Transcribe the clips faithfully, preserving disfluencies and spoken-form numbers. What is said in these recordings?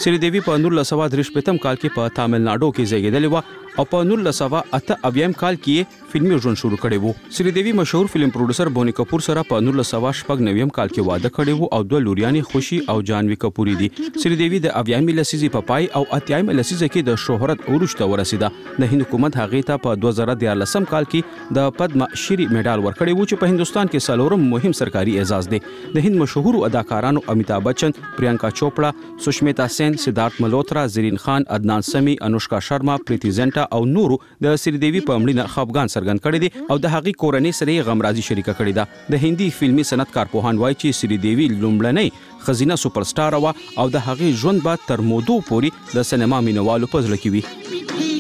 سریدیوی په نولس سوه درې شپېتم کال کې په تامل ناډو کې زیږېدلې وه او په نولس سوه اته اویایم کال کې فلمي ژوند شروع کړی وو. سریدیوی مشهور فلم پروډوسر بونی کپور سره په نولس سوه شپږ نویم کال کې واده کړی وو او دوه لوریانې خوشي او جانوي کپوري دي. سریدیوی د اویایم لسیزې په پای او اتیایم لسیزه کې د شهرت عروج ته ورسیده. د هند حکومت هغې ته په دوه زره دیارلسم کال کې د پدما شری میډال ورکړی وو چې په هندستان کې څلورم مهم سرکاري اعزاز دی. د هند مشهور اداکارانو امیتابھ بچن، پرینکا چوپړه، سشمیتا سین، سدھارت ملهوترا، زرین خان، عدنان سمی، انوشکا شرما، پریتی زینټا او نورو د سریدیوی په مړینه خفګان څرګند کړی دی او د هغې کورنۍ سره غمرازي شریکه کړې ده. د هندي فلمي صنعت کارپوهان وایي چې سریدیوی لومړنۍ خزینه سوپر سټار وه او د هغې ژوند به تر مودو پورې د سینما مینوالو په زړه کې وي.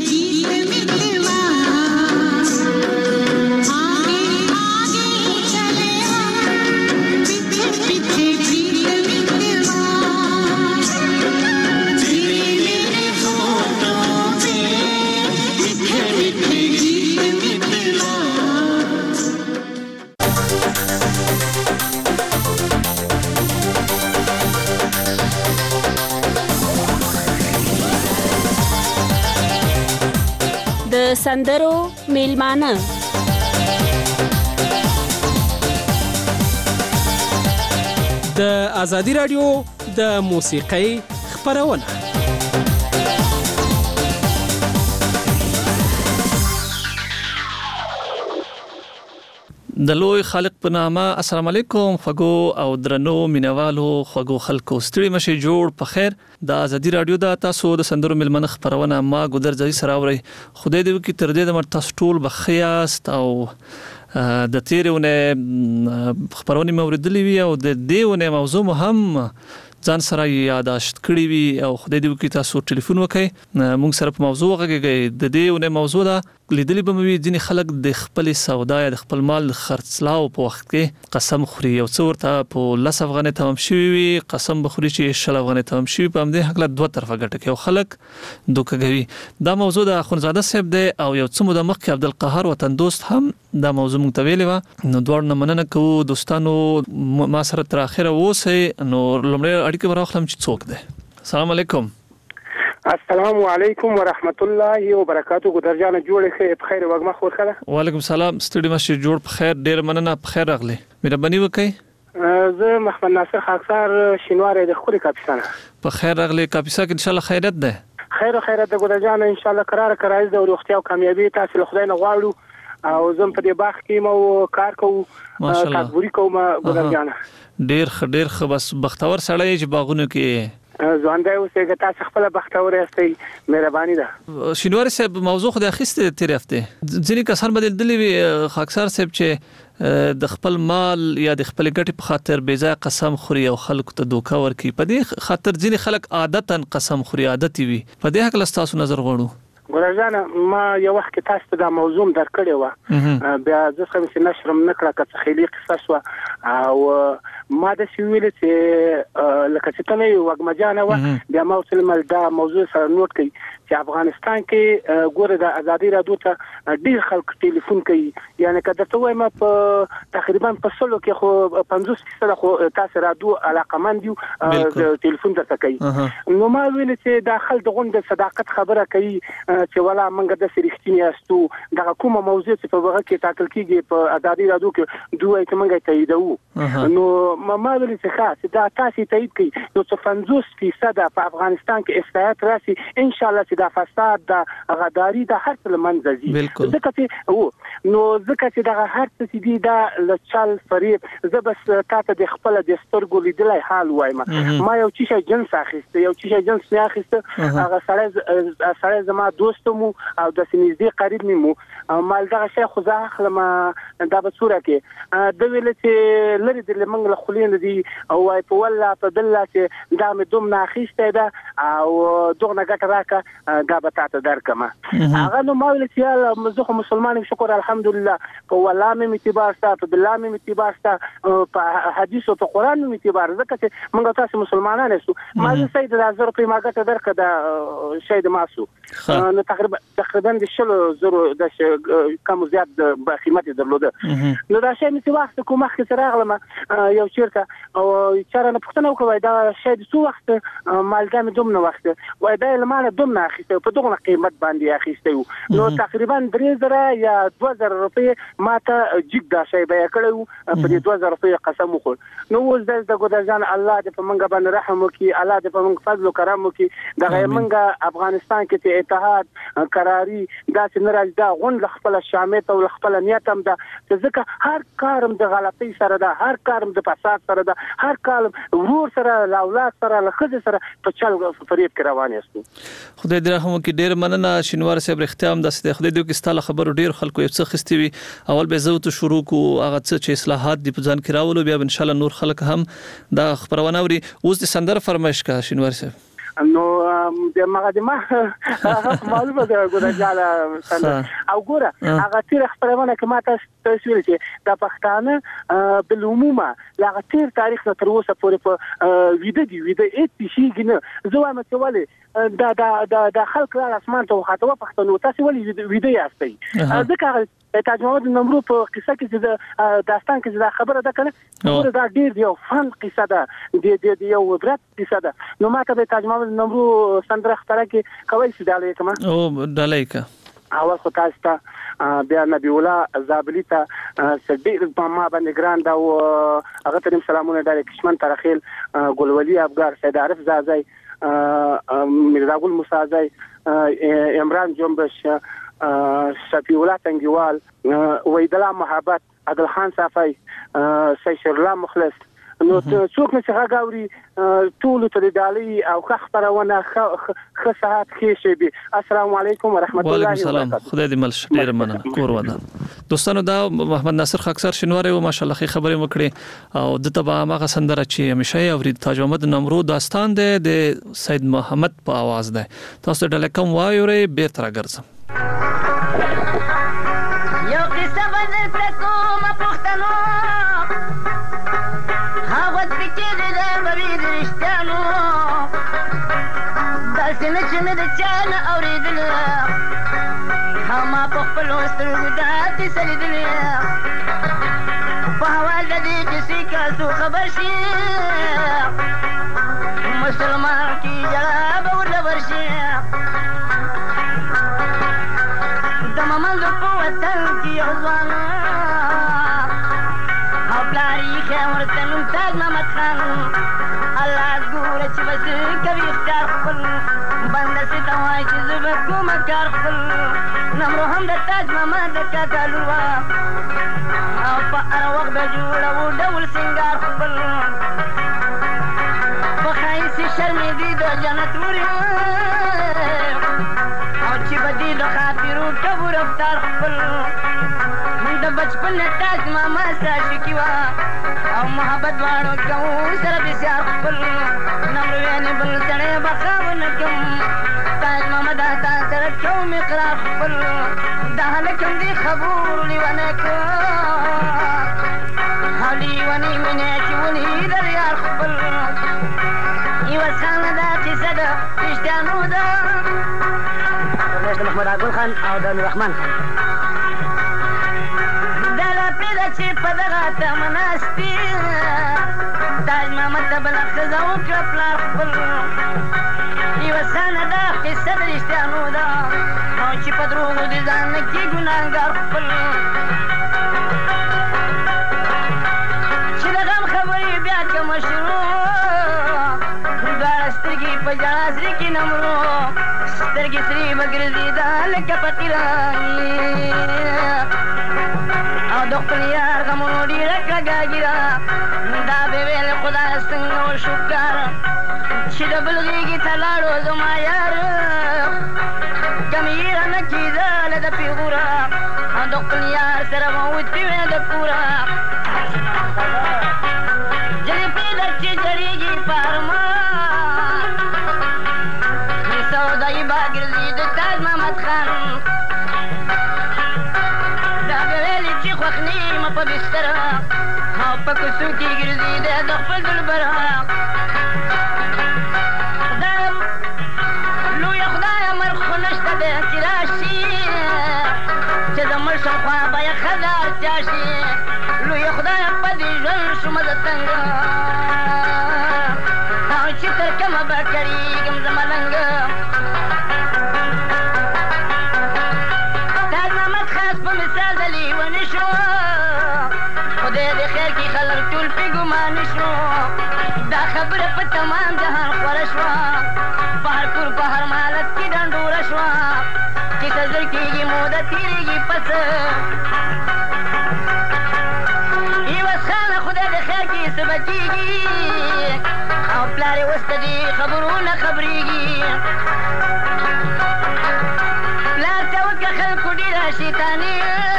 سندرو میلمانه د ازادي رادیو د موسیقۍ خپرونه. د لوی خالق په نامه. السلام علیکم خوږو او درنو مینوالو، خوږو خلکو، ستړي مشه جوړ په خیر. د ازادي رادیو د تاسو د سندرو ملمنه خبرونه ما ګودر ځای سره اوري. خدای دې وکړي تر دې د مرتاس ټول بخیاست او د تیرونه خبرونه موردلې وي او د دیونه موضوع هم ځان سره یاداشت کړی وي او خدای دې وکړي تاسو ټلیفون وکړئ موږ سره په موضوع غږیږئ. د دیونه موضوع دا لیدلې به مې ځینې خلک د خپل سودا یا د خپل مال خرڅلاو په وخت کې قسم خوري. یو څه ورته په لس افغانۍ تمام شوي وي، قسم به خوري چې شل افغانۍ تمام شوي، په همدې هکله دوه طرفه ګټه کوي او خلک دوکه کوي. دا موضوع د اخوندزاده صاحب دی او یو څه موده مخکې عبدالقهار وطن دوست هم دا موضوع موږ ته ویلې وه. نو دواړو نه مننه کوو دوستانو ما سره تر اخره اوسئ. نو لومړی اړیکې به راخلم چې څوک دی. السلام علیکم. السلام علیکم ورحمت الله وبرکاتہ. ګودر جان جوړې ښه په خیر وګما خو خره. وعلیکم السلام. ستړي مشه جوړ په خیر. ډیر مننه. په خیر راغلی. مهرباني وکړئ. زه محمد ناصر خاکسار شینواری د خوري کاپیسانه. په خیر راغلی. کاپیسا کې ان شاء الله خیرت ده. خیر خیرت ده ګودر جان ان شاء الله قرار کرایز د روغتیا او کامیابی تاسو له خدای نه غواړو او زم په دې باغ کې مو کار کوو تکبوري کوم ګودر جان. ډیر ښه ډیر ښه. بس بختور سړی چې باغونه کې ځوانده اوسېږه. تاسو خپل بختور یاستئ. مهرباني ده. شینواری صاحب موضوع خو د اخیسته تیر هفته ځینې کسان بدل دي وي خاکسار صاحب چې د خپل مال یا د خپل ګټې په خاطر بې ځای قسم خوري او خلکو ته دوکه ورکوي. په دې خاطر ځینې خلک عادتا قسم خوري، عادت وي. په دې هکله تاسو نظر غواړو. ګورځانه ما یو وخت کې تاسو ته دا موضوع درکړې و، بیا زه څنګه چې نشرم نکړه که خېلی قصه شو او ما د سویل چې لکه چې ته نه وګمجانه و بیا ما وصل مل دا موضوع سره نوٹ کړي چې افغانستان کې ګوره د ازادي رادیو ته ډیر خلک ټلیفون کوي. یعنی کله ته وایم په تقریبا په سلو کې خو پنځوس فیصد خو تاسو رادیو علاقمند یو ټلیفون درته کوي. نو ما ویل چې داخل د غونډه صداقت خبره کوي چې ولا منګه د سریښتینی استو دا کومه موضوع چې په وګه کې تاکل کیږي په ازادي رادیو کې دوی چې منګه تاییدو. نو ما ویل چې خاص دا تاسو تایید کوي نو څه پنځوس فیصد په افغانستان کې اصلاحات راشي ان شاء الله چې دا فساد دا غداری دا هر څه منځي. ځکه چې او نو ځکه چې دا هر څه چې دی دا لچل فریب زه بس تاسو د خپل د سترګو لیدلای حال وایم. ما یو چې جنس اخیسته یو چې جنس نه اخیسته هغه سره سره زما دوست مو او د سنځدي قریب مو مال دا شي خو ځه خلم دا به صورت کې د ویل چې لري د منګل خلین دي او وايي په ولا په دله چې دا مې دوم نه اخیسته ده او دغه ګټه راکا دا به تاسو درکمه. هغه نو ما ویل چې زه مسلمان شکر الحمدلله په ولا مې اعتبار ستا په بالله مې اعتبار ستا په حدیث او په قران مې اعتبار ځکه چې موږ تاسو مسلمانان یو ما زه سید د هزار په ما ګټه درکړه دا شی د ماسو نو تقریبا تقریبا د شلو زرو د کم زیات د قیمت درلوده. نو دا شی مې چې وخت کومه کې راغلم یو چیرته او چاره نه پښتنه وکوي دا شاید څو وخت مالګه مې دوم نه وخت وای دا لمانه دوم نه اخیسته په دغه قیمت باندې اخیسته نو تقریبا درې زره یا دوه زره روپۍ ماته جګ دا شی بیا کړو په دې دوه زره روپۍ قسم وخور نو اوس د ګودرجان الله دې په منګه باندې رحم وکي الله دې په منګه فضل او کرم وکي دغه منګه افغانستان کې ته اتحاد قراري دا چې ناراض دا غون خپل شامت او خپل نیت هم دا ځکه هر کارم د غلطۍ سره ده هر کارم د فساد سره ده هر کارم ورور سره اولاد سره لخذ سره په چل فریب کې روان یاستو خدای دې رحم وکړي ډیر مننه شینوار صاحب اختیام د خدای دې کې ستاله خبرو ډیر خلکو یو څه خستي وي اول به زو ته شروع کو هغه څه چې اصلاحات دی په ځان کې راولو بیا ان شاء الله نور خلک هم دا خبرونه اوري اوس د سندر فرمایش کا شینوار صاحب نو د مقدمه معلومه ده ګورجاله او ګوره هغه تیر خبرونه کما تاسو تسویل چې د پښتانه بل عمومه لا تیر تاریخ تر اوسه پورې په ویده دی ویده اې شي ګنه زه وایم چې ولې دا دا دا د خلک را اسمان ته خاطوه پښتنو تاسو ولې ویده یاستئ ځکه تاج محمد نمرو په قصه کې چې داستان کې دا خبره ده کنه نو دا ډیر یو فن قصه ده د د یو عبرت قصه ده نو ماته به تاج محمد نمرو سندره ختره کې کوي چې دالې کما او دالې کا اول خو تاسو ته بیا نبی الله زابلی ته سړي په ما باندې ګران دا او هغه ته سلامونه د کشمن ترخیل ګلولي افغار سید عارف زازای میرزا ګل موسی عمران جنبش شفیع الله تنگیوال ویدلا محبت عادل خان صافی سیشر الله مخلص نو څوک نه څنګه غاوري ټول ته دالي او خبرونه خ ساعت کې شي بي السلام علیکم ورحمت الله وبرکاته خدای دې مل ډیر مننه کور ودان دوستانو دا محمد ناصر خاکسر شینوار او ماشاءالله خې خبرې وکړي او د تبا ماغه سندره چې همیشه اورید تاج محمد نمرو داستان دی د سید محمد په आवाज ده تاسو ډله کوم وایوري بیرته راګرځم یو قصه بدل پکوم پښتنو هاوت پکې دې مې د رښتانو داسې نه چې مې د چا نه اورېدل ما په خپلو سترګو داسې سلیدل په حوال د دې کیسې کاسو خبر شي مسلمان کی جړه به ورله ورشي د ممل په وطن کې یو ځوان او پلار یې ښه ورته نوم تاج محمد خان الله ګوره چې بس کوي اختیار خپل بنده سي ته وایي چې زه به کومه کار خپل نمرو هم د تاج محمد د کاکا لور وه او په هر وخت به جوړوو ډول سینګار خپل په ښایستې شرمېدې د جنت ورې او چې به دې د خاطرو ټبو رفتار خپل د بچپن تاج ماما ساشکي وه او محبت واړو کوو سره بسیار خپل نمرو یعنې بل سړی به ښه ونه کړم تاج محمد تا سره کوم اقرار خپل دا هلک هم دې خبرو لیونی کړ او لیونی مینې چې ونې در یار خپل یوه څانګه دا کیسه ده رښتیانو ده د محمد عبدل خان او د نوررحمن خان دا لاپې ده چې په دغه تمه ناستې تاج محمد ته بله ښځه وکړه پلار خپل یوه څانګه دا قصه د رښتیانو ده او چې په دروغو د ځان نه کې ګناهګار خپل چې د غم خبرې بیا که مشروع دواړه سترګې په ژړا سرې کې نمرو سترګې سرې به ګرځېده لکه په تیرانې او د خپل یار غمونو ډېره کږه ږیره دا به ویل خدای څنګه وشو کار چې د بل غېږې ته لاړو زما یار کم یې رانه کېدله د پیغوره او د خپل یار سره به وتې وې د کوره جلفې در چې جړېږي په ارمان سودایي به ګرځي د تاج محمد خان دا به ویلې چې خوښ نه یم په بستر او په کوڅو کې ګرځي د خپل دلبر خدای لویه خدایه مرګ خو نشته دی چې راشي چې د مړ شاوخوا به یې ښځه اړتیا شي لویه خدایه په دې ژوند شومه زه تنګه خبره په تمام جهان خوره شوه په هر کور په هر مالت کې ډنډوره شوه کیسه زر کېږي موده تېرېږي پس عوض خانه خدای د خیر کې څه به کېږي او پلار یې اوس ته دې خبرونه خبرېږي پلار ته وکړه خلکو ډېره شیطاني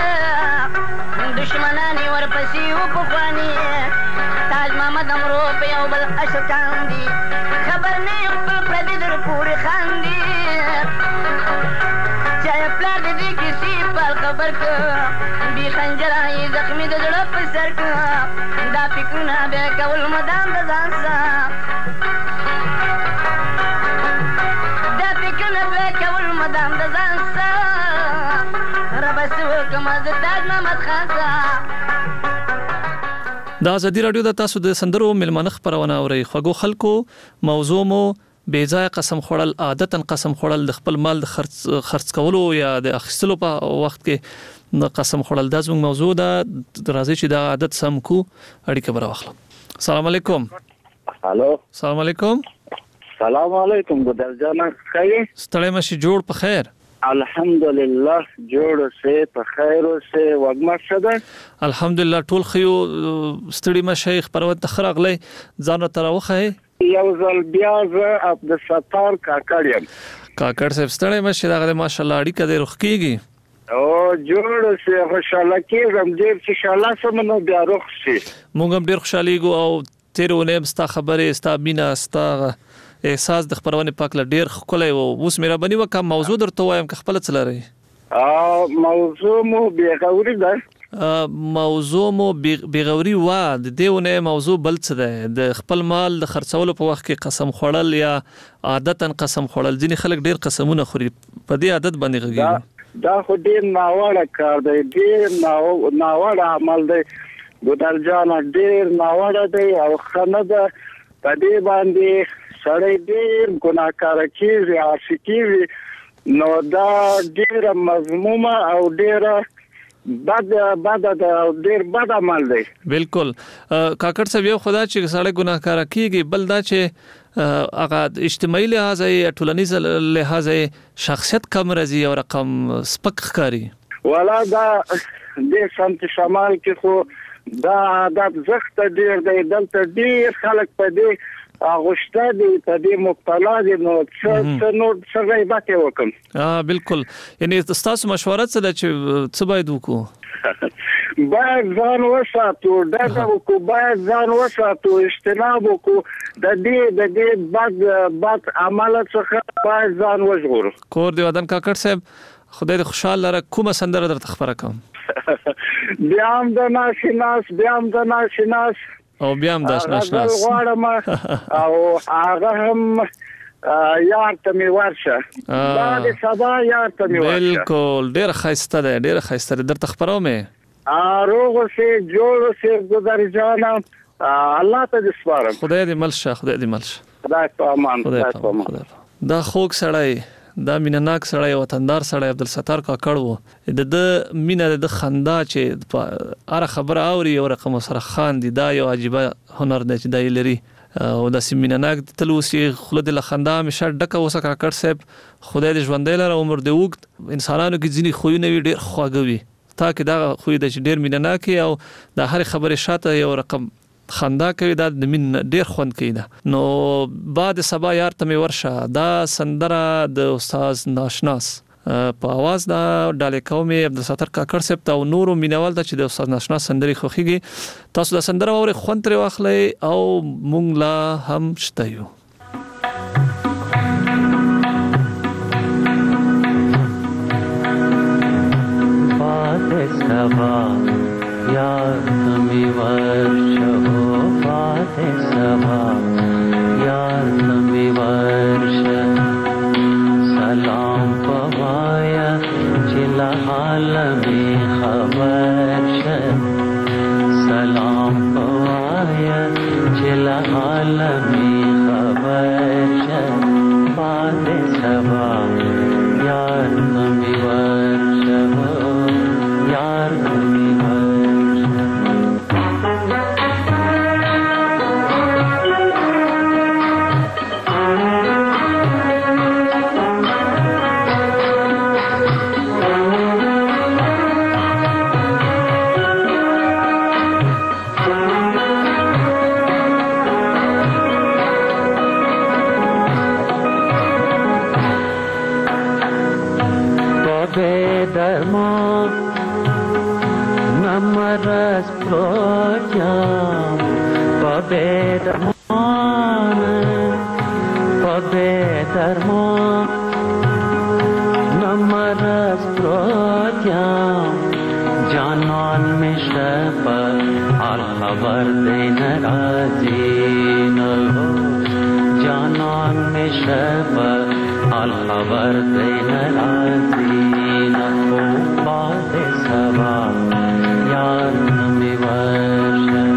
دشمنان یې ورپسې و پخواني تاج محمد امرو په یو بل اشکان دي خبر نه یې خپل پردي در پورې خاندي چا یې پلار د دې کیسې پال خبر که بې خنجره یې زخمي د زړه په سر که دا فکرونه بیا کول مدام د ځان سه دا فکرونه بیا کول مدام د ځان سه ربه څه وکړم زه تاج محمد خان سه د ازادي راډیو د تاسو د سندرو ملمنه خبرونه اورئ خوږو خلکو موضوع مو بې ځای قسم خوړل عادتاً قسم خوړل د خپل مال د خرڅ خرڅ کولو یا د اخیستلو په وخت کې قسم خوړل دا زموږ موضوع ده راځي چې دا عادت سم کو اړیکه بر واخلم السلام علیکم الو السلام علیکم السلام علیکم ګدل جان خیر ستړی مشي جوړ په خیر الحمدلله جوړ سه په خیر سه وګما شده الحمدلله ټول خيو ستړي مشي خبرونه تخرغلې ځان تر وخه یو ځل بیا زه عبد الستار کاکړ یم کاکړ صاحب ستړی مشي دا ماشاءالله اړیکه دې رخ کیږي او جوړ سه خوشاله کېږم دې چې انشاءالله سمنو بیا رخ شي مونږ هم ډیر خوشالي ګو او تیرونه ستا خبره ستا بینا ستا احساس د خبرونه پاک ل ډیر خولای او اوس مې را بنی وکم موضوع درته وایم که خپل څه لري ا موضوع مو بیغوري ده موضوع مو بیغوري وا د دیونه موضوع بل څه ده د خپل مال د خرڅولو په وخت کې قسم خوړل یا عادتاً قسم خوړل ځینې خلک ډیر قسمونه خوري په دې عادت باندې غږیږي دا خو ډیر ناوړه کار دی ډیر ناوړه عمل دی ګودل جان ډیر ناوړه دی او خنه ده په دې باندې سړی ډیر ګناهکار کیږي عاشقي نو دا ډیر مضمومه او ډیر بد بد دا ډیر بد عمل دی بالکل کاکړ صاحب یو خدا چې سړی ګناهکار کیږي بل دا چې هغه اجتماعي لحاظ ټولنیز لحاظ شخصیت کم راځي او رقم سپک ښکاري ولا دا د سمت شمال کې خو دا عادت زخت ډیر دی دلته ډیر خلک په دې اغوشته دي په دې مبتلا دي نو څه نو څه غیبت وکم اه بالکل یعنی تاسو مشوره څه ده چې څه باید وکړو باید ځان وساتو دا وکړو باید ځان وساتو اجتناب وکړو د دې د دې بد بد عمل څخه باید ځان وژغورو کور دی ودان کاکړ صاحب خدای دې خوشاله لره کومه سندره درته خبره کوم بیا هم د ناشناس بیا هم د ناشناس او بیا هم د ناشناس غواړم او هغه هم یار ته می ورشه دا د سبا یار ته می ورشه بالکل ډیر خسته ده ډیر خسته ده درته خبرو مې روغ سه جوړ سه ګذر جان الله ته دې سپارم خدای دې ملشه خدای دې ملشه خدای په امان خدای په امان دا خوږ سړی دا مینناک سړی وطندار سړی عبد الستار کاکړ وو د د مینه د خندا چې اره خبره اوري او رقم سره خان دي دا یو عجيبه هنر دی چې دای لري او د سیمینناک تلوسی خلد له خندا مشه ډکه وسه کاکړ صاحب خدای دې ژوندې لره عمر دې وګت انسانانو کې ځینی خوونه وي ډېر خواږوي تا کې دا خو دې ډېر مینناک او د هر خبره شاته یو رقم خندا کوي دا د من ډیر خوند کوي دا نو بعد سبا یار ته می ورشه دا سندره د استاد ناشناس په आवाज دا ډالې کومې عبد الستار کاکړ صاحب ته نورو مینوال ته چې د استاد ناشناس سندري خوخيږي تاسو دا سندره اوري خوند تر واخلې او مونږ لا هم شته یو بعد سبا یار تمی ورشه بعد سبا یار تمی ورشه سلام پوایا چلا حال می خبر شه سلام پوایا چلا حال می خبر درمان نمرز پروتیم با به درمان با به درمان نمرز پروتیم جانان میشه پر حال خبر دین رازی نگو جانان میشه پر حال خبر دین رازی نگو باد سبا یار نمیورشه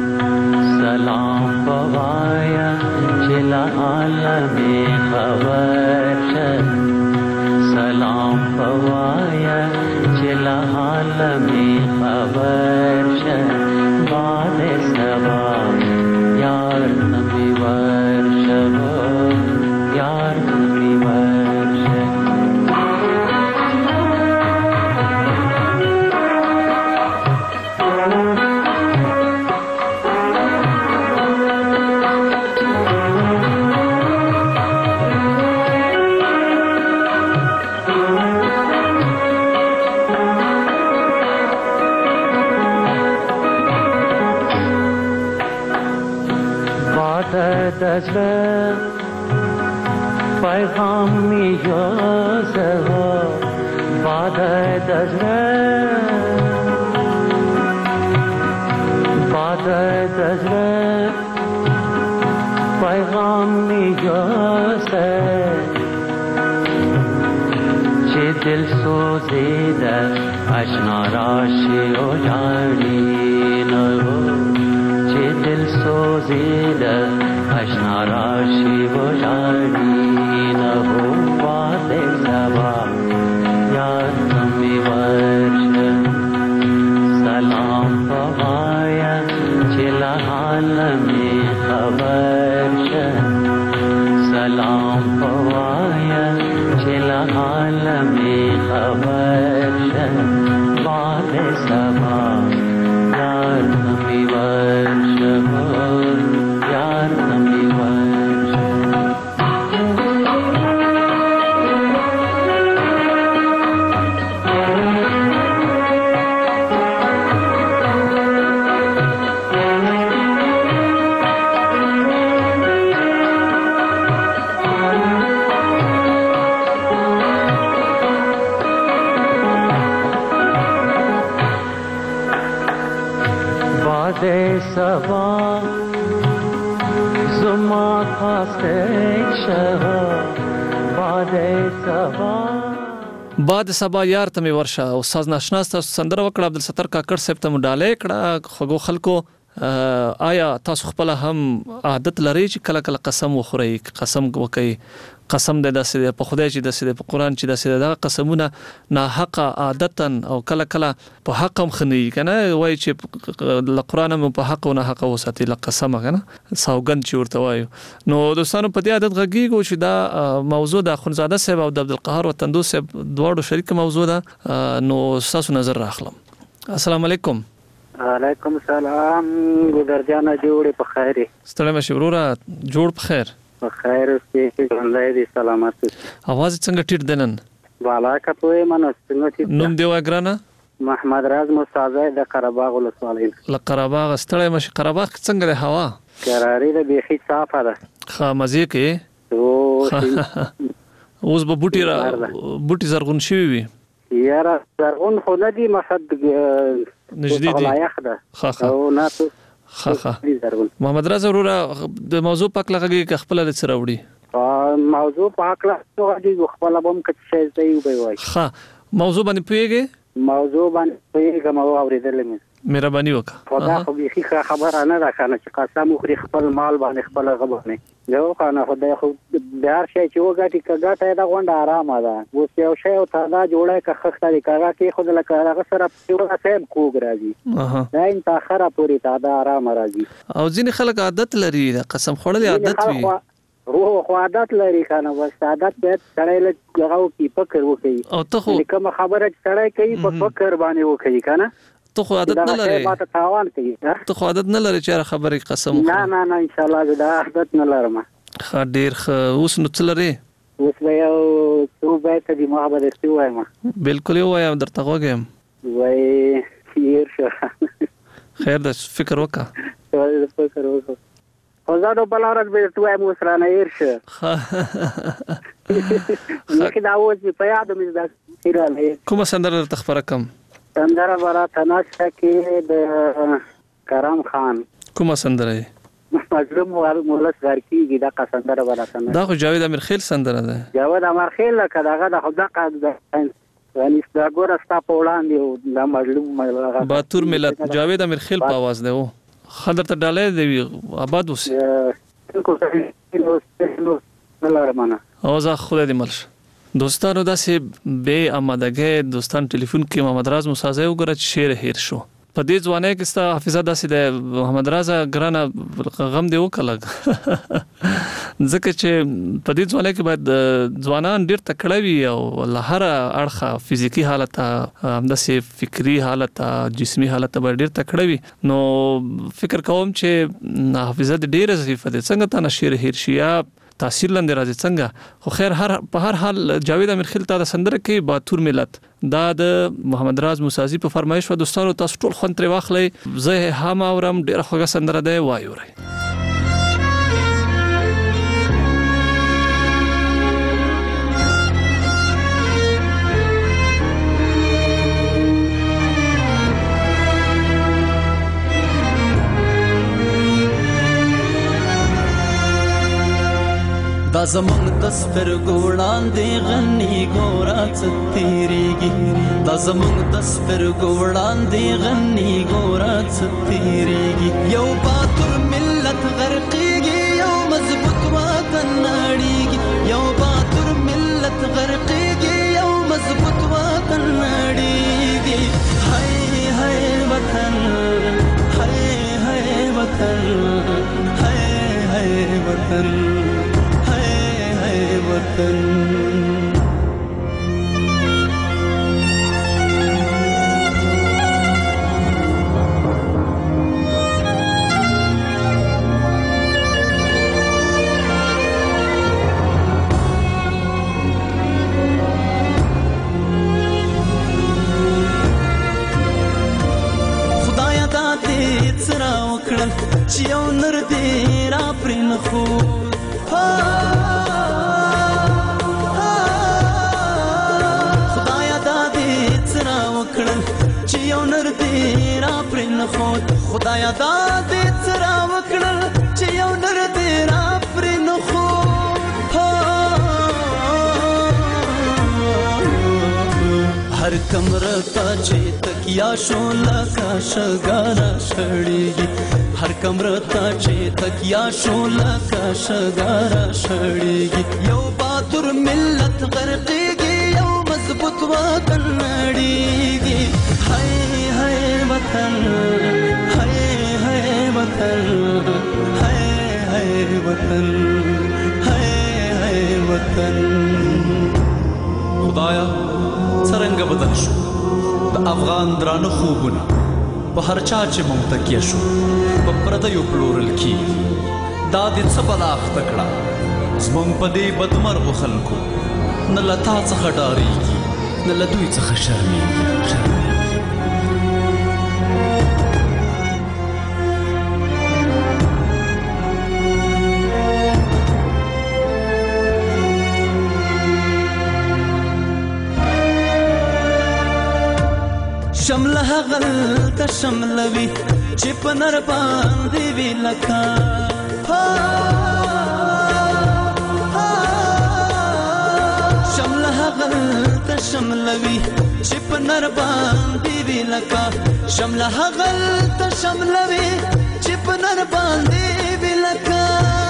سلام بوایا چل عالمی خبر شه سلام بوایا چل عالمی خبر شه باد سبا یار نمیورشه یار نمیورشه دزله پیغامی یازه باد دزله باد دزله پیغامی یازه چه دل سوزیده اشنا راشی و جانی نگو چه دل سوزیده اشنا راشی و جانی نگو باد سبا یاد نمیورشه سلام بوایا چل عالمی خبر شه سلام بوایا چل عالمی خبر شه باد سبا یاد نمیورشه یاد نمیورشه باد سبا زما خاسته شها باد سبا باد سبا یار ته می ورشه او ساز ناشنا تاسو سندره وکړه عبدالستر کاکړ صاحب ته مډاله کړه خو خلکو آیا تاسو خپل هم عادت لري چې کله کله قسم وخورئ قسم وکئ قسم د داسې په خدای چې داسې په قران چې داسې دا قسمونه ناحق عادتا او کله کله په حق هم خني کنه وای چې د قران هم په حق او ناحق وساتي لقسم کنه سوګند چې ورته وایو نو دوستانو په دې عادت غږیږي چې دا موضوع د خنزاده صاحب او د عبدالقهار وطندو صاحب دواړو شریک موضوع ده نو تاسو نظر راخلم السلام علیکم علیکم السلام ګودر جان جوړ په خیر ستړي مشه وروره جوړ په خیر په خیر اوسې ژوندۍ دي سلامت اواز څنګه ټیټ دنن بالا کپوي منو څنګه نوم دی وګرانه محمد راز مستعزی د قرهباغ ولسوالۍ ل قرهباغ ستړي مشه قرهباغ څنګه د هوا قراری د بيخي صافه ده خا مزه کې او اوس به بوټي را بوټي زرغون شوی وي یاره زرغون خو نه دي مخد نجدي دي خا خا او نه خا خا محمد رضا وروره د موضوع پاک لګي خپل لڅ راوړي موضوع پاک لګي خپل بم کڅ شي دی وي خا موضوع باندې پیږي موضوع باندې پیږي مو اوریدل مې مهرباني وکړه خدا خو بيخي خبره نه ده کنه چې قسم خوري خپل مال باندې خپل غبنه یو کنه خدای خو بهر شي چې وګټي کګټه دا غونډه آرامه ده اوس یو شی او تا جوړه که خخته دي کاغه کې خود لکه هغه سره په سیم کوګ راځي دا ان تاخره پوری تا دا آرام راځي او ځین خلک عادت لري قسم خورل عادت وي روح خو عادت لري کنه بس عادت به سړی له هغه کی فکر وکي او ته خو کوم خبره سړی کوي په فکر باندې وکي کنه ته خو عادت نه لري ته خو عادت نه لري چې خبرې قسم نه نه نه ان شاء الله دا عادت نه لرم خا ډیر خ اوس نو څلري اوس به یو څو بیت دي ما به درته ووایم. بالکل یې ووایم درته غوږ یم. وایي هېر شو. خیر ده فکر وکړه. فکر وکړه خو زه نو بله ورځ به درته ووایم اوس رانه هېر شه. یخې دا اوس مې په یادو مې داسې رانه هېر. کومه سندره درته خپره کړم؟ سندره به راته نشته کې د کرم خان. کومه سندره یې؟ مظلوم مولس غرقېږي دغه سندره به راته نه. دا خو جاوید امیرخیل سندره ده. جاوید امیرخیل لکه دغه د خو دغه یعنی دا ګوره ستا په وړاندې دا مظلوم باتور ملت جاوید امیرخیل په آواز دی و. ښه درته ډالۍ دی آباد اوسې. او زه خدای دې مل شه. دوستانو داسې بې آمادګۍ دوستان ټلیفون کې محمد راز موسازی وګوره چې شعر هېر شو. په دې ځوانۍ کې ستا حافظه داسې د محمد رازه ګرانه غم دی وکړه لږ ځکه چې په دې ځوانۍ کې باید ځوانان ډېر تکړه وي او له هره اړخه فزیکي حالت همداسې فکري حالت جسمي حالت باید ډېر تکړه وي. نو فکر کوم چې حافظه دې ډېره ضعیفه ده څنګه تا نه شعر هېر شي یا تاثیر لاندې راځي څنګه. خو خیر هر په هر حال جاوید امیرخیل تا د سندره کې باتور ملت دا د محمد راز موسازی په فرمایش و دوستانو تاسو ټول خوند ترې واخلئ. زه هم اورم ډېره خوږه سندره ده وایورئ. دا زمونږ د سترګو وړاندې غني ګوره څه تېرېږي. دا زمونږ د سترګو وړاندې غني ګوره څه تېرېږي. یو باتور ملت غرقېږي یو مضبوط وطن نړېږي. یو باتور ملت غرقېږي یو مضبوط وطن نړېږي. هی هی وطن هی هی وطن هی هی وطن وطن. خدایا دا دې څه راوکړل چې یو نر دې را پرې نښود. خدایا دا دې څه راوکړل چې یو نر دې را پرې نښود. هر کمره ته چې تکیا شو لکه شګاره شړېږي. هر کمره ته چې تکیا شو لکه شګاره شړېږي. یو باتور ملت غرقېږي یو مضبوط وطن نړېږي. هی هی وطن هی هی وطن هی هی وطن هی هی وطن. خدایا څرنګه بدل شو د افغان درانه خوبونه په هر چا چې مونږ تکیه شو په پردیو پلورل کېږي. دا دې څه بلا اخته کړه زمونږ په دې بدمرغو خلکو نه له تا څخه ډارېږي نه له دوی څخه شرمېږي. شمله هغل ته شملوي چې په نر باندې وي لکه. شمله هغل ته شملوي چې په نر باندې وي لکه. شمله هغل ته شملوي چې په نر باندې وي لکه.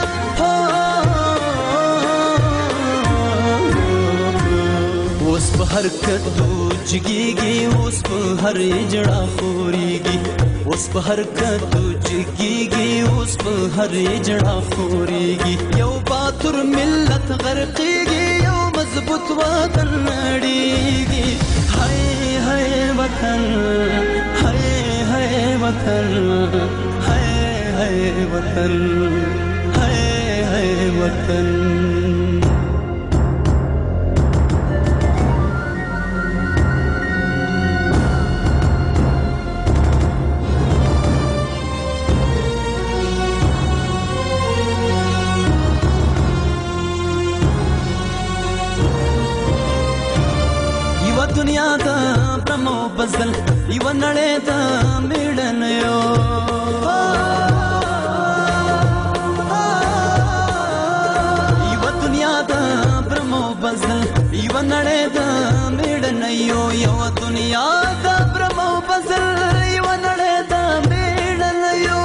اوس په هر کدو جګېږي اوس په هر جړه خورېږي. اوس په هر کدو جګېږي اوس په هر جړه خورېږي. یو باتور ملت غرقېږي یو مضبوط وطن نړېږي. هی هی وطن هی هی وطن هی هی وطن هی هی وطن. د برمو بزل یو نړۍ د میړنیو یو دنیا د برمو بزل یو نړۍ د میړنیو یو دنیا د برمو بزل یو نړۍ د میړنیو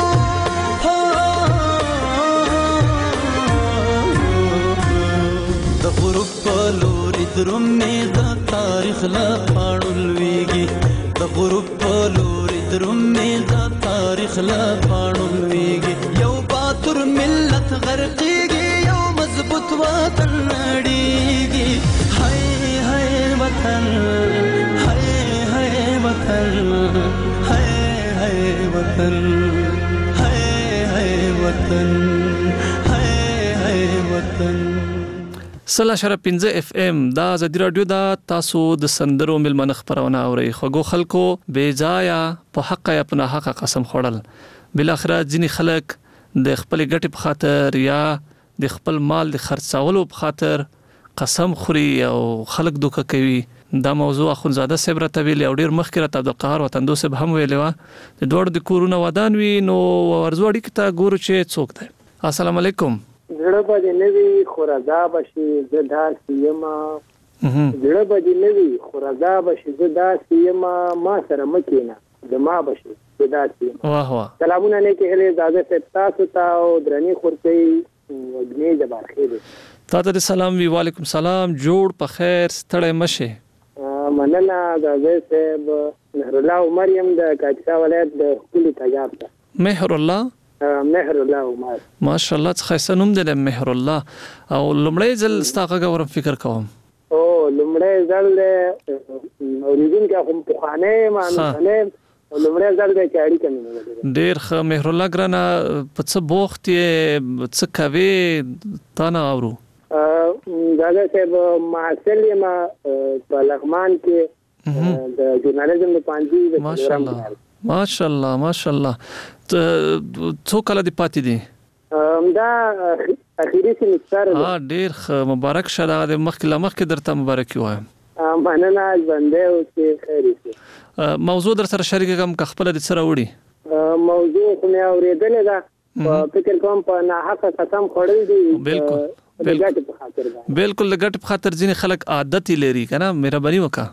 د غروب په لوري درومې د تاریخ له پاڼو لویږي د غروب په لوري درومې د تاریخ له پاڼو لویږي یو باتور ملت غرقېږي یو مضبوط وطن نړېږي هاي هاي وطن هاي هاي وطن هاي هاي وطن هاي هاي وطن هاي هاي وطن سلا شرف پنځه اف ام دا زدي رادیو دا تاسو د سندرو ملمن خبرونه اوري خوګو خلکو بے ځایا په حق یا په حق قسم خوړل بل اخر ځینی خلک د خپل ګټې په خاطر یا د خپل مال د خرڅولو په خاطر قسم خوري او خلک دوکه کوي دا موضوع اخونزاده صاحب را تویل او ډیر مخکې را د قهر وطن دوه صاحب هم ویلو د دوړ د کورونه ودان وی نو ورزوړی کته ګورو چې څوک دی السلام علیکم زړه به نوی خورزا بشي زدا سیما زړه به نوی خورزا بشي زدا سیما ما سره مکینا د ما بشي زدا سیما واه واه سلامونه نه کې هله زاده سے تاسو ته او درنی خورتي وګنی د بارخیر تاسو ته سلام وی وعلیکم سلام جوړ په خیر ستړی مشه مننه زاده صاحب مهر الله مریم د کاچا ولایت د کلی تجاب ته مهر الله مهر الله عمر ماشاءالله څخه نوم دی مهر الله او لمړی ځل ستاغه غوړم فکر کوم او لمړی ځل اوریدون کې کوم په خانه ما نه لمړی ځل د چاړي کمنه ډیر ښه مهر الله ګرانه په څه بوخت یې څه کوي تا نه اورو دا صاحب معسل ما په لغمان کې د ژورنالیزم په پانځي ماشاءالله ماشاءالله ماشاءالله څو کله دی پاتې دي دا اخیری سیمستر ها ډیر مبارک شه دا د مخکې لمخ کې درته مبارک وایم مننه بنده او چې خیر شي موضوع در سره شریک کوم که خپل د سره وړي موضوع خو مې اورېدل دا فکر کوم په نه حق قسم خورل دي بالکل بالکل د ګټ په خاطر ځینې خلک عادت لري کنه مهرباني وکړه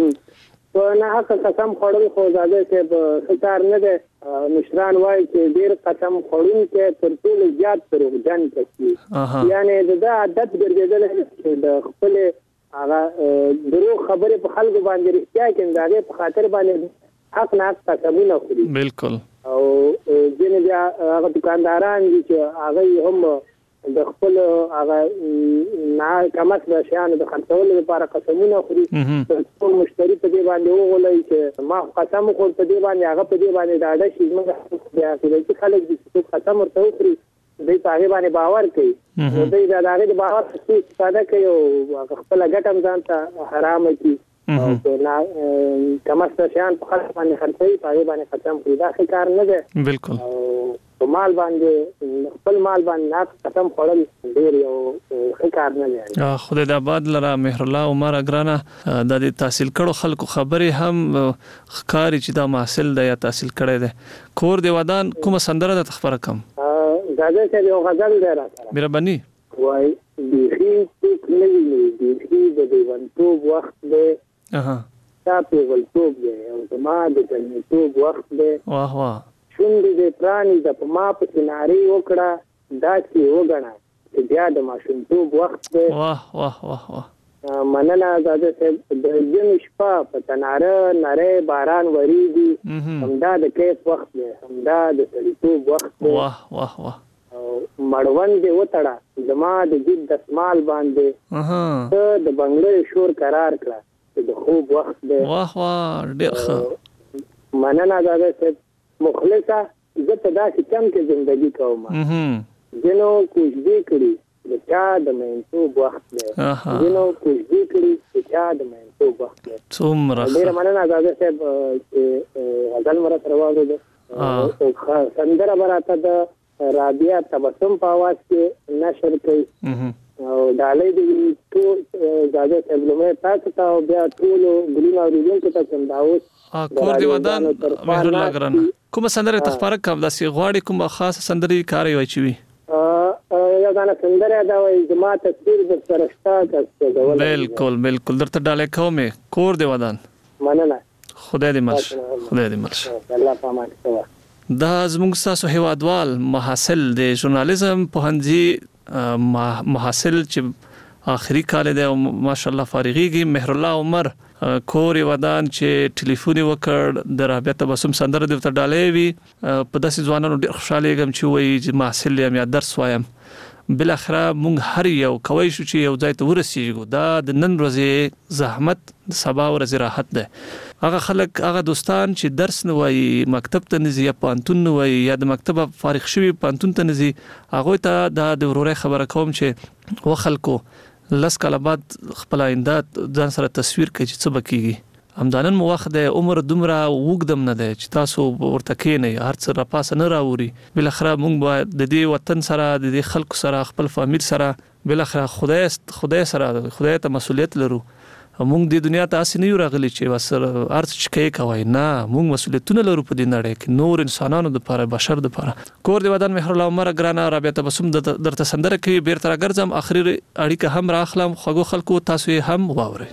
په نه حق قسم خورل خو زاده چې ستار نه ده مشران وایي چې ډیر قسم خورون کې تر ټولو زیات دروغجن کوي یعنی دا عادت ګرځیدل چې د خپل هغه دروغ خبره په خلکو باندې رښتیا کوي داغه په خاطر باندې حق نه قسمونه خوري بالکل او ځینې بیا هغه دکانداران دي چې هغه هم د خپل هغه نه کمس د شیانو د خرڅولو لپاره قسمونه خوري ټول مشتری په دې باندې وغولای چې ما قسم خور په دې باندې هغه په دې باندې دا د شي موږ بیا چې خلک دې قسم ورته وکړي دوی په هغه باندې باور کوي دوی دا هغه د باور څخه استفاده کوي او خپل ګټم ځان ته حرام کوي او نه کمس د شیان په خلک باندې خرڅوي په هغه باندې قسم خوري دا ښه کار نه دی بالکل په مال باندې خپل مال باندې نه قسم خورل ډیر یو ښه کار نه دی خدای د آباد لره مهر الله عمر اگرانه د تحصیل کړو خلکو خبرې هم ښکاری چې دا محصل دی یا تحصیل کړی دی کور دی ودان کومه سندره د خبره کم زاده چې یو غزل دی راځه مهرباني وای بیخي څوک نه ویني بیخي د دیوانتوب وخت دی اها تا په ولتوب دی او زما د جنتوب وخت دی واه واه شونډې دې پرانې د په ما په سیناري وکړه داسې وګڼه چې بیا د ماشومتوب وخت دی واه واه واه واه مننه زاده صاحب د ژمي شپه په تناره نری باران وریږي همدا د کیف وخت دی همدا د سړیتوب وخت دی واه واه واه مړوند دې وتړه زما د جید دسمال باندې ته د بنګلې شور قرار کړه چې د خوب وخت دی واه واه ډېر ښه مننه زاده صاحب مخلصه زه په داسې کم کې زندگی کوم جنو کوشش کړي د چا د مینتوب وخت دی جنو کوشش کړي د چا د مینتوب وخت دی څومره ډېر مننه زاده صاحب چې غزل مره سره واورېدو او سندره به راته د رابعه تبسم په اواز کې نشر کوي او ډالۍ دې ټول اجازه تبلمه تاسو ته او بیا ټول ګلونه اوریدونکو ته کوم دا اوس کور دی ودان مهر الله ګران کوم سندره تخبارک کوم داسې غواړي کوم خاص سندري کاری وای چوي یو دا سندره دا وای جما تصویر د فرشتہ کسته بالکل بالکل درته ډالۍ کومه کور دی ودان مننه خدای دې ملش خدای دې ملش الله پامان سوا دا زموږ تاسو هوادوال محاصل د ژورنالیزم پوهنځي محاصل چې آخري کال دی او ماشاءالله فارغيږي مهر الله عمر کور ودان چې ټلیفون وکړ د رابعه تبسم سندره د ډالۍ وی په داسې ځوانانو ډېر خوشاله یم چې وایي چې محاصل یم یا درس وایم بل اخره مونږ هر یو کوي شو چې یو ځای ته ورسیږو دا د نن ورځې زحمت سبا ورځې راحت ده هغه خلک هغه دوستان چې درس نه وایي مکتب ته نزي یا پانتون نه وایي یا د مکتب فارغ شوی پانتون ته نزي هغه ته د وروري خبره کوم چې و خلکو لس کاله بعد خپل آینده ځان سره تصویر کوي چې څه بکیږي همدانن مو وخت د عمر دومره وګدم نه دی چې تاسو ورته کېنئ هر څه را پاسه نه راوري بل اخره مونږ به د دې وطن سره د دې خلکو سره خپل فامیل سره بل اخره خدای خدای سره خدای ته مسولیت لرو مونږ د دنیا ته اسې نه یو راغلي چې وسر ارڅ چکه کوي نه مونږ مسولیتونه لرو په دې نړۍ کې نور انسانانو لپاره بشر لپاره کور دی ودان مهر الله عمر ګرانه رابعه تبسم درته سندره کوي بیرته راګرځم اخري اړیکه هم راخلم خوګو خلکو تاسو هم واوري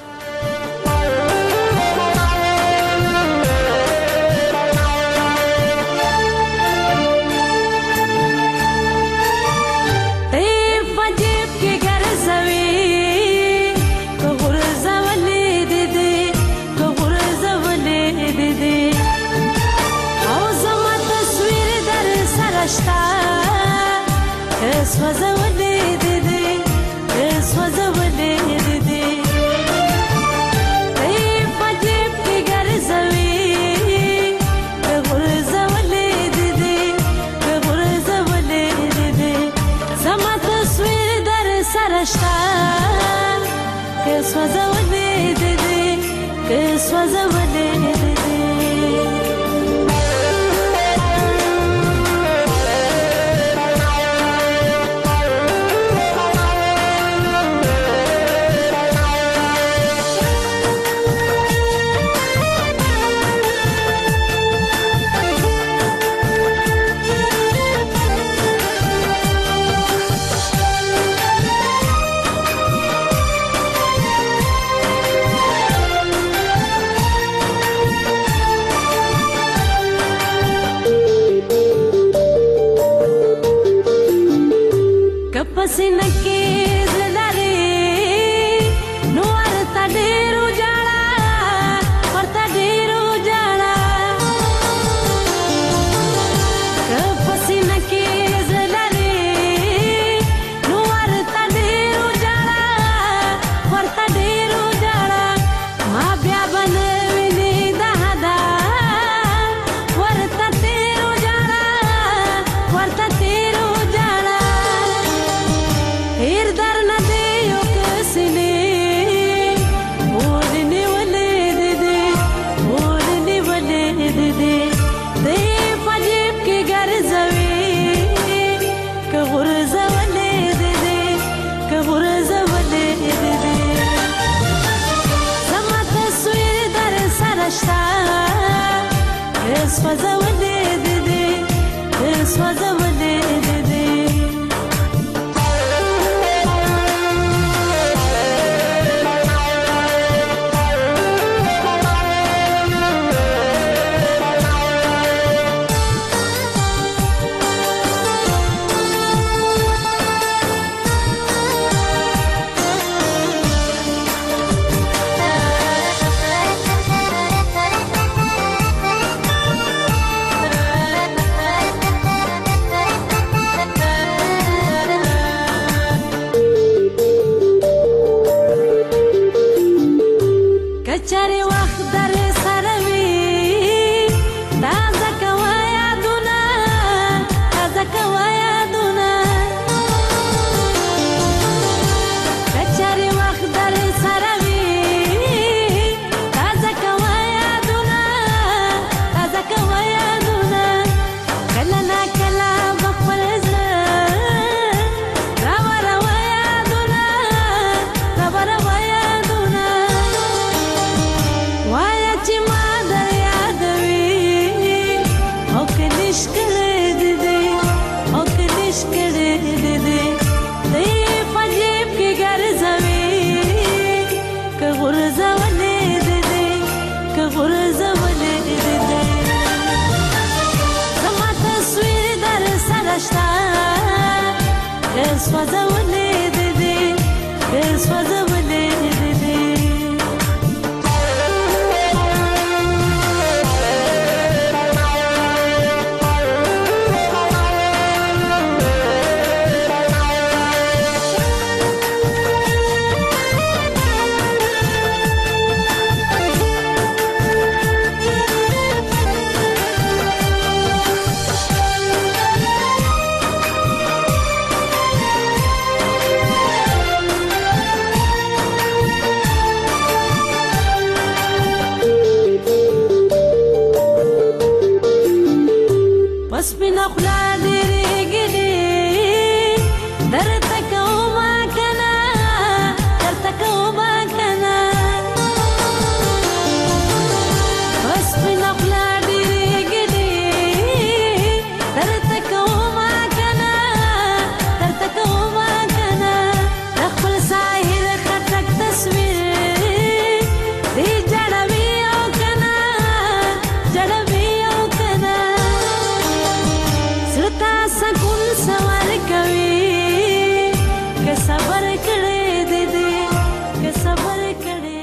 سوځولې دې دې سوځولې دې دې سپینا خلا ډېرېږي دې درته کومه که نه درته کومه که نه سپینا خلا ډېرېږي دې درته کومه که نه درته کومه که نه د خپل ساحل خټک تصویر دې جړوي او که نه جړوي او که نه سلطا سکون سوال کوي که صبر کړې دې دې که صبر کړې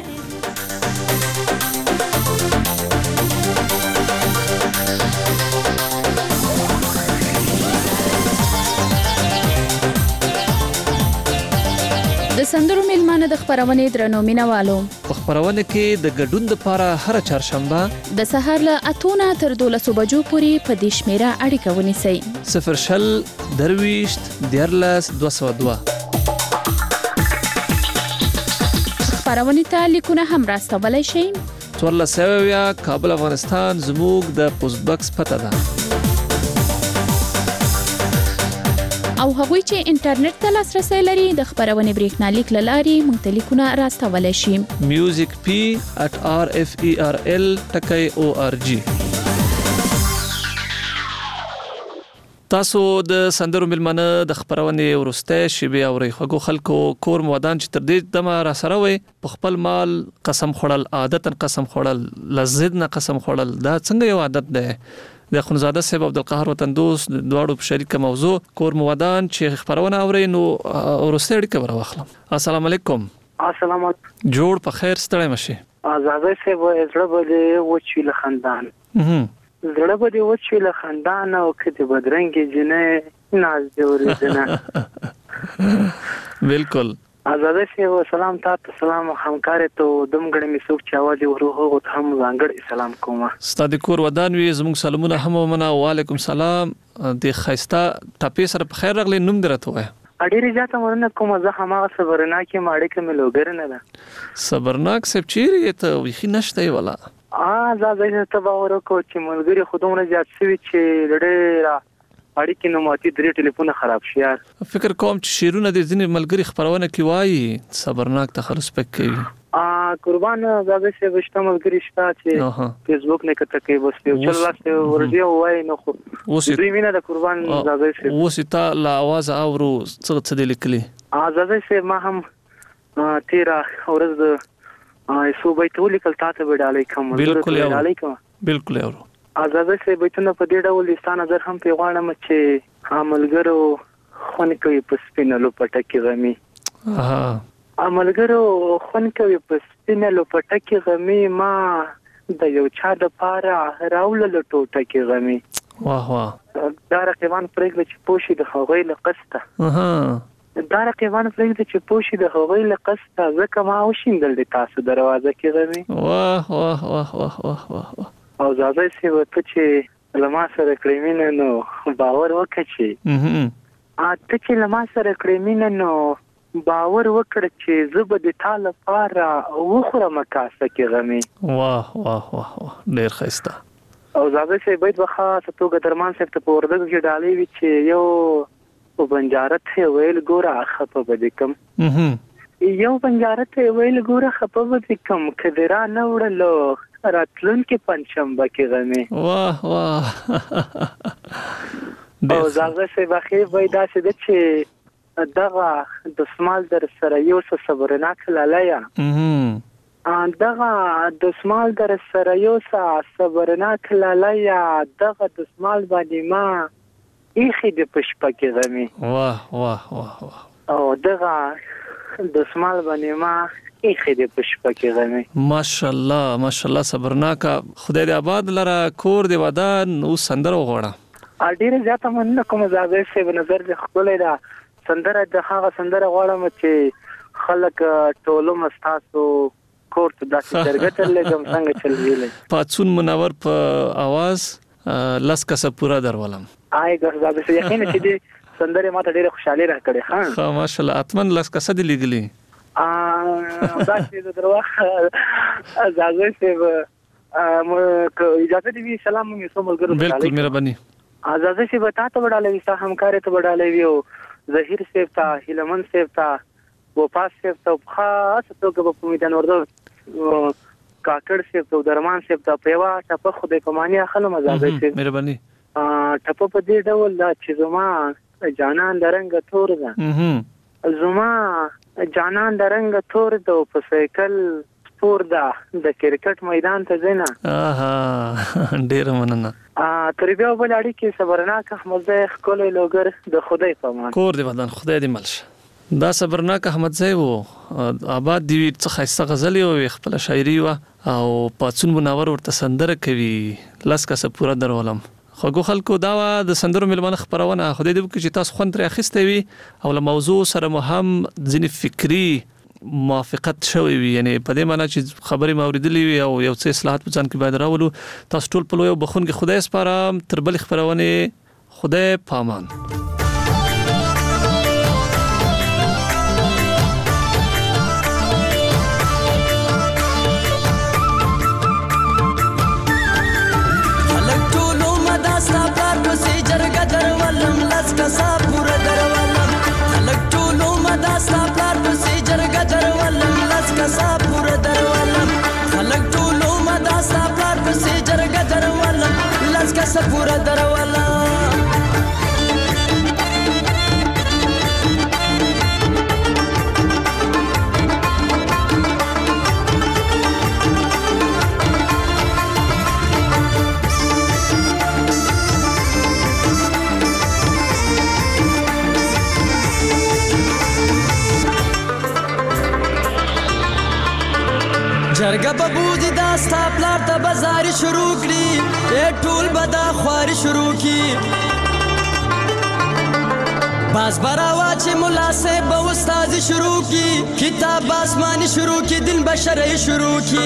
د سندرو میلمانه د خبرونې درنو مینوالو په خبرونه کې د ګډون لپاره هر چهارشنبه د سهار له اتونه تر دولسو بجو پورې په دې شمیره اړیکه ونیسئ صفر شل درویشت دیارلس دوه سوه دوه خبرونې ته لیکونه هم راستولی شئ څوارلس سوه اویا کابل افغانستان زموږ د پوسټ بکس پته ده او هغوی چې انټرنیټ ته لاسرسی لري د خبرونې بریښنالیک له لارې موږ ته لیکونه راستولی شي میوزیک پی at r f e r l ټکی او ار جی تاسو د سندرو ملمنه د خبرونې ورسته شیبه او خوګو خلکو کور مودان چې تر دې دمه را سره وي په خپل مال قسم خورل عادت قسم خورل لزد نه قسم خورل دا څنګه یو عادت ده د خونزاده صاحب عبدالقهار وطن دوست دواړو په شریکه موضوع کور مودان چې خبرونه اوري نو ورسته اړیکه وروخلم السلام علیکم السلام علیکم جوړ په خیر ستړی مشي آزاده صاحب زړه به وچی له خندان زړه به وچی له خندان او کته بدرنګ جنې ناز دی ورزنه بالکل آزاده صاحب سلام تاسو سلام همکار ته دمګړې می څوک چې आवाज ورغو ته هم ځانګړی سلام کوم ستاسو کور ودان وي زموږ سلامونه هم ومنه وعلیکم سلام د خیستا ټاپې سره په خیر راغلی نوم درته وای اډیری ځاته ورنه کوم زه همغه صبرناک ماړې کې ملوګر نه ده صبرناک سب چیرې ته ویخي نشته ولا ا زه ته باور کو چې ملګری خودمونه زیات شوی چې ډېر اړیکې نو ماتي درې ټلیفون خراب شي یار فکر کوم چې شیرونه د ځینې ملګری خبرونه کې وایي صبرناک ته خلص پک کوي ا قربان زاده سه وشته ملګری شته چې فیسبوک نه کته کوي بس یو چل لاسته ورځي وای نو خو دوی وینه د قربان زاده سه اوس ته لا आवाज اورو څه څه د لیکلي ا زاده سه ما هم تیرا ورځ ایسو بیت ولیکل تاسو وډالې کوم بالکل یو بالکل یو آزاده سه بیتونه په دې ډول لستانه در هم پیغام چې عملګرو خون کوي په سپینلو پټه کې غمي ها عملګرو خون کوي په سپینلو پټه کې غمي ما د یو چا د پاره راول له ټوټه کې غمي واه واه دا رقیبان پرېږدي چې پوشي د هغوی له قسته اها دا رقیبان پرېږدي چې پوشي د هغوی له قسته ځکه ما وشیندل د تاسو دروازه کې غمي واه واه واه واه واه او زاده سی وته چې لما سره کړمینه نو باور وکړي ا ته چې لما سره کړمینه نو باور وکړ چې زب د تعالی لپاره وخره مکاسه کې غمي واه واه واه ډیر خسته او زاده سی بیت بخاصه توګه درمان صاحب ته پوردګ کې ډالې وی چې یو په بنجارت ویل ګوره خپه بده کم یو بنجارت ویل ګوره خپه بده کم کدرا نه وړلو راتلون کې پنځشنبه کې غمي واه واه او زاغه سه بخیر وای دا چې د چې دغه د سمال در سره یو څه صبرناک لاله ام دغه د سمال در سره یو څه صبرناک لاله دغه د سمال باندې ما ایخي د پشپا کې غمي واه واه واه واه او دغه د سمال باندې ما ایخي د پشپا کې غمي. ماشاءالله ماشاءالله صبرناکا خدای دې آباد لره کور دې ودان او سندره وغوړه. ا ډیره زیاته مننه کوم زاغې سه نظر دې خپلې دا سندره د هغه سندره غواړم چې خلک ټولو مستاسو کور ته داسې درګټل لګم څنګه چل ویلې پاتون منور په आवाज لاس کا سپورا درولم. آی ګرځاده چې یقین چې دې سندره ماته ډیره خوشاله راکړي. ها ها ماشاءالله اتمن لاس کا سدي لګلی ا داسې د دروخه زاغې سه مو اجازه دې سلام مې سو ملګرو بالکل مهرباني. ازازه سه بتا ته وډاله وسه همکار ته وډاله ویو ظهیر سیف تا هلمن سیف تا و پاس سیف تا خاص توګه په میدان ورده کاکړ سیف ته درمان سیف ته پیوا ټپ خدای په معنی اخلم ازازه سه مهرباني. ټپ په دې ډول دا چې زما جانان درنګ تور ده زما جانان درنګ تور ده په سایکل سپور ده د کرکټ میدان ته زینا. اها ډیر مننه. ا تربیه بل اړیکې صبرناک احمد زای خپل لوګر د خدای په امان کور دی بدن خدای دې ملشه. دا صبرناک احمد زای وو آباد دی څه خاصه غزل او خپل شاعري وا او پاتون منور ورته سندره کوي لاس کا سپورا درولم. خو خلکو دا د سندرو ملمن خبرونه خدای دې چې تاسو خوند تر اخیسته وي او له موضوع سره مهم ځینې فکری موافقت شوی وي یعنی په دې معنی چې خبرې موریدلې وي او یو څه اصلاحات په ځان کې باید راولو. تاسو ټول په لوی بخون کې خدای سپارم تر بل خبرونه خدای پامان. خلک ټول مدا سپار په سي جرګه درولم لاس کا سپور درولم خلک ټول مدا سپار په سي جرګه درولم لاس کا سپور درولم خلک ټول مدا سپار په سي جرګه درولم لاس کا سپور درولم. جرګه په بوزي دا ستا پلار ته بازاري شروع کړي اے ټول بدا خواري شروع کی باز براوا چې مولا صاحب به استاد شروع کی کتاب آسمانی شروع کی دین بشری شروع کی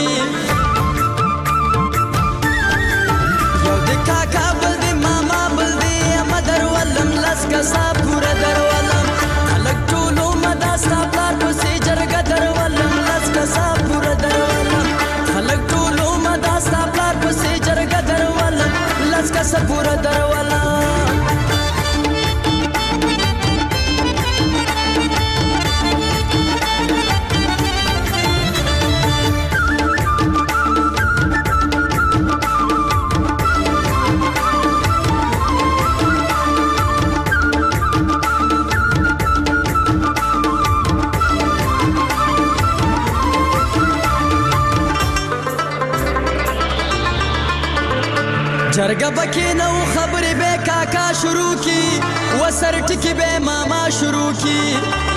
یو د کاکا بل دی ماما بل دی مدر ولم لاس کا سا پورا درولم خلک ټولو مدا ستا پلار په سي جرګه درولم لاس کا سا پورا درولم خلک ټولو مدا ستا پلار په سي جرګه درولم لاس کا سا پورا درولم. جرګه بکې نو خبرې به کاکا شروع کی وسر ټکی به ماما شروع کی